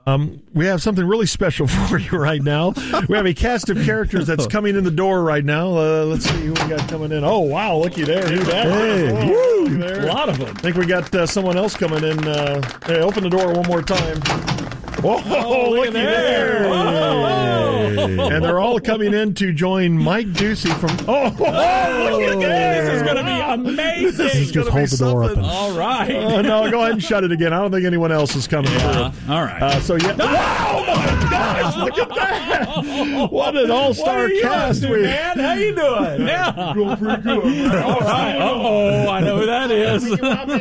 We have something really special for you right now. We have a cast of characters that's coming in the door right now. Let's see who we got coming in. Oh, wow, looky there. Who that is? Hey, Woo, there. a lot of them. I think we got someone else coming in. Hey, open the door one more time. Oh, looky there. Whoa. And they're all coming in to join Mike Ducey from... look at that. This is going to be amazing. This is Just gonna hold be the door something. open. All right. No, go ahead and shut it again. I don't think anyone else is coming through. All right. Wow, my gosh, look at that. What an all-star cast. Man, how you doing? Yeah. Doing pretty good. All right. Uh-oh, I know who that is.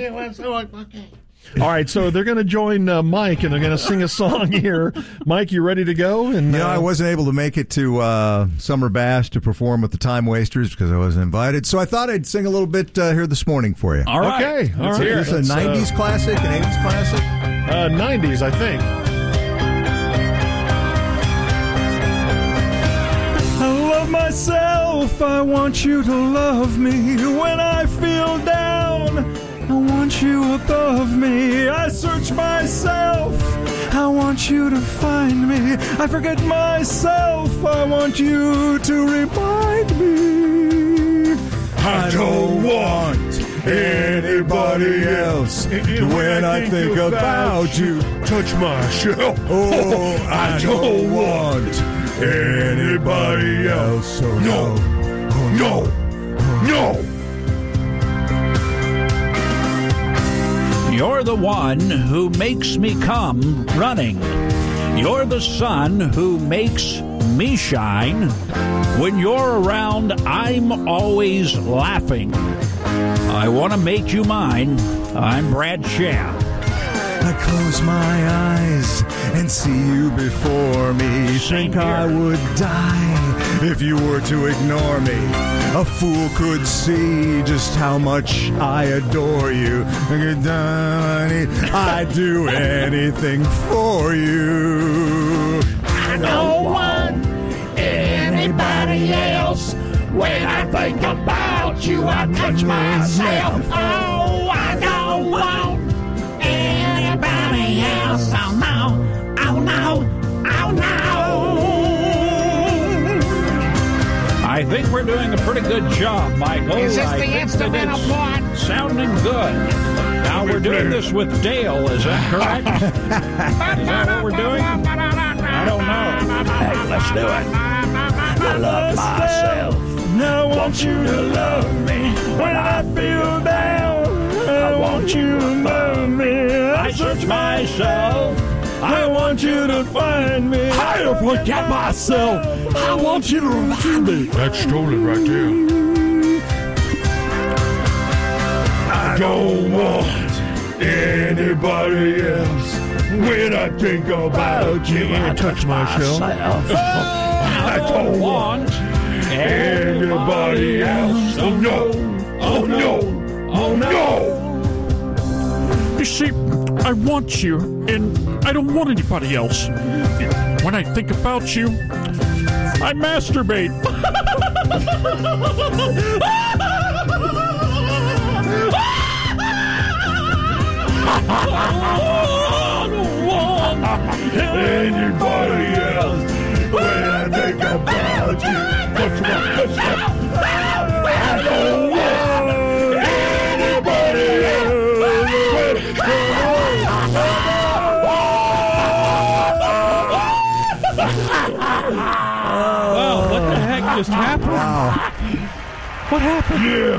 All right, so they're going to join Mike, and they're going to sing a song here. Mike, you ready to go? And I wasn't able to make it to Summer Bash to perform with the Time Wasters because I wasn't invited. So I thought I'd sing a little bit here this morning for you. All right. Okay. All Let's right. hear Is it. this a 90s classic, an 80s classic? 90s, I think. I love myself. I want you to love me when I feel down. I want you above me. I search myself. I want you to find me. I forget myself. I want you to remind me. I don't want anybody else when I think about you. Touch my shell. Oh, I don't want anybody else. Oh, No. You're the one who makes me come running. You're the sun who makes me shine. When you're around, I'm always laughing. I want to make you mine. I'm Brad Sham. I close my eyes and see you before me. Same Think I here. would die if you were to ignore me. A fool could see just how much I adore you. I'd do anything for you. I don't want anybody else. When I think about you, I touch myself. Oh, I don't want anybody else. Oh, no. Oh, no. Oh, no. I think we're doing a pretty good job, Michael. Is this I the think instrumental that part? it's sounding good. Now we're doing this with Dale, is that correct? Is that what we're doing? I don't know. Hey, let's do it. I love myself. I want you to love me when I feel down. I want you to love me. I search myself. I want you to find me. I forget myself. I want you to remind me. That's stolen right there. I don't want anybody else when I think about you. I touch my shell. I don't want anybody else. Oh no! Oh no! Oh no! You see, I want you, and I don't want anybody else. When I think about you, I masturbate. Anybody else when I think about you? Touch myself. I don't want anybody else. Wow, what the heck just happened? Wow. What happened? Yeah.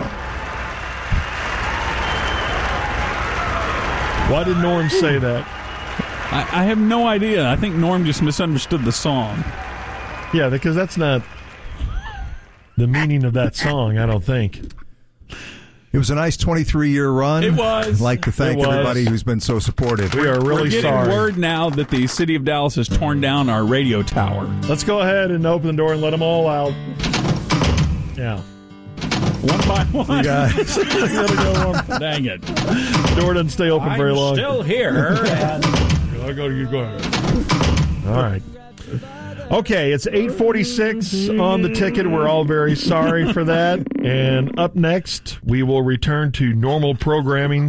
Why did Norm say that? I have no idea. I think Norm just misunderstood the song. Yeah, because that's not the meaning of that song, I don't think. It was a nice 23-year run. It was. I'd like to thank It was. everybody who's been so supportive. We are We're really getting sorry. word now that the city of Dallas has torn down our radio tower. Let's go ahead and open the door and let them all out. Yeah. One by one. Guys. Gotta go on. Dang it. The door doesn't stay open very I'm long. still here. And You go ahead. All right. Okay, it's 8:46 on the ticket. We're all very sorry for that. And up next, we will return to normal programming.